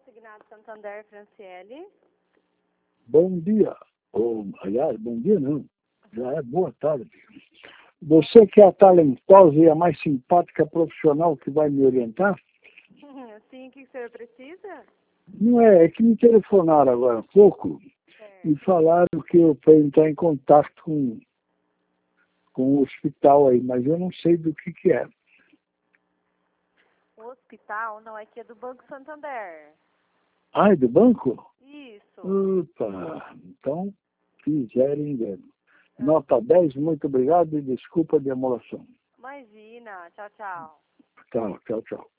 consignado Santander, Franciele. Bom dia. Aliás, bom dia não. Já é boa tarde. Você que é a talentosa e a mais simpática profissional que vai me orientar? Sim, o que o senhor precisa? Não é que me telefonaram agora há pouco e falaram que eu para entrar em contato com o hospital aí, mas eu não sei do que é. O hospital não é que é do Banco Santander. Ah, é do banco? Isso. Opa, então fizeram engano. Nota 10, muito obrigado e desculpa a demolação. Imagina. Tchau, tchau. Tchau, tchau, tchau.